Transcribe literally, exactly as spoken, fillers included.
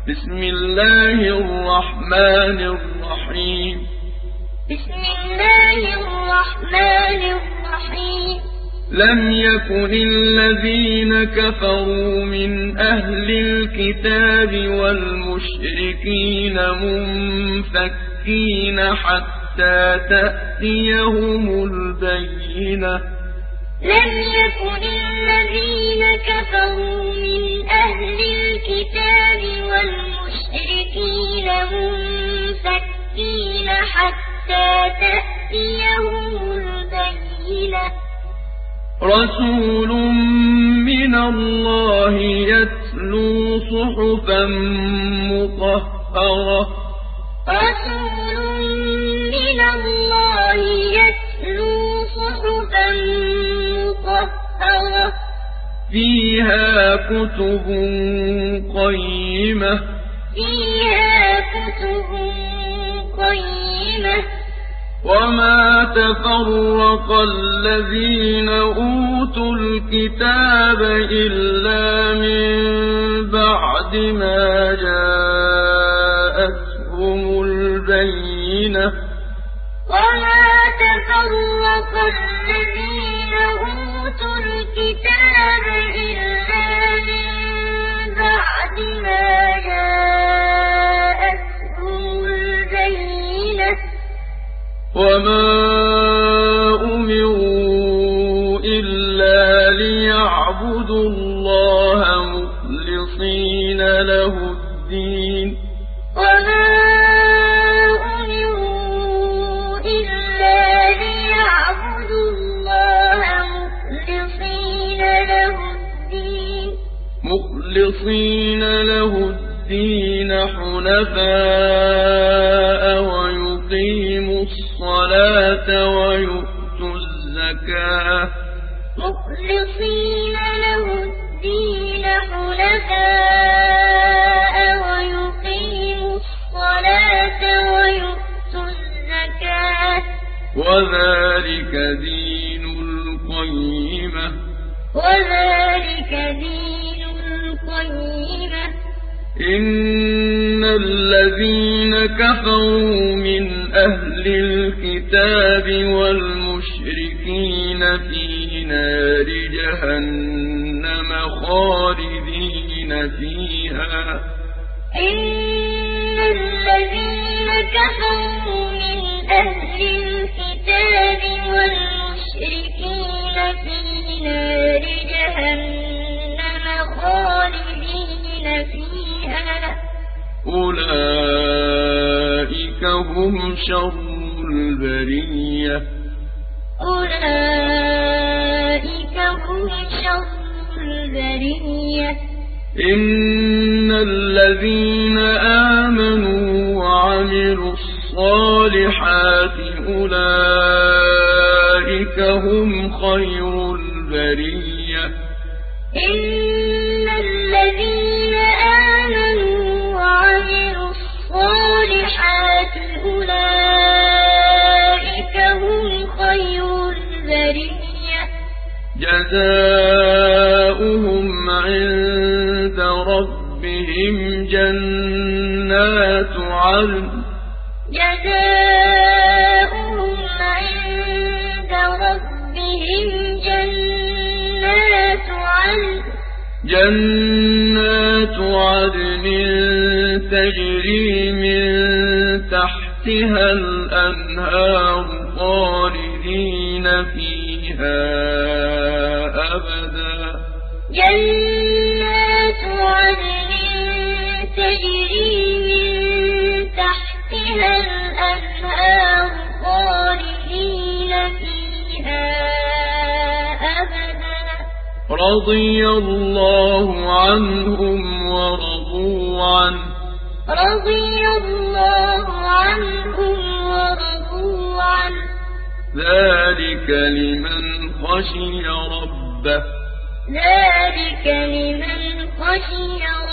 بسم الله الرحمن الرحيم بسم الله الرحمن الرحيم لم يكن الذين كفروا من أهل الكتاب والمشركين منفكين حتى تأتيهم البينة لم يكن الذين كفروا من أهل الكتاب والمشركين منفكين حتى تأتيهم البينة رسول من الله يتلو صحفا مطهرة رسول من الله يتلو صحفا مطهرة فيها كتب قيمة فيها كتب قيمة وما تفرق الذين أوتوا الكتاب إلا من بعد ما جاءتهم البينة وما تفرق الذين أوتوا الكتاب إلا من بعد ما جاءتهم البينة وما أمروا إلا ليعبدوا الله مخلصين له الدين وما أمروا إلا ليعبدوا الله مخلصين له الدين مخلصين له الدين حنفاء ويقيموا الصلاة ويؤتوا الزكاة مخلصين له الدين حنفاء ويقيموا الصلاة ويؤتوا الزكاة وذلك دين القيمة وذلك دين القيمة إن الذين كفروا من أهل الكتاب والمشركين في نار جهنم خالدين فيها إن الذين كفروا من أهل الكتاب والمشركين في نار جهنم خالدين فيها أولئك هم شر البرية أولئك هم شر البرية إن الذين آمنوا وعملوا الصالحات أولئك هم خير البرية إن الذين آمنوا وعملوا الصالحات أولئك هم خير البرية جزاؤهم عند ربهم جنات عدن جزاؤهم عند ربهم جنات عدن جنات عدن تجري من تحتها الأنهار خالدين فيها أبدا جنات عدن تجري من تحتها الأنهار خالدين فيها أبدا رضي الله عنهم ورضوا عنه رضي الله عنهم ورضوا عنه ذلك لمن خشي ربه ذلك لمن خشي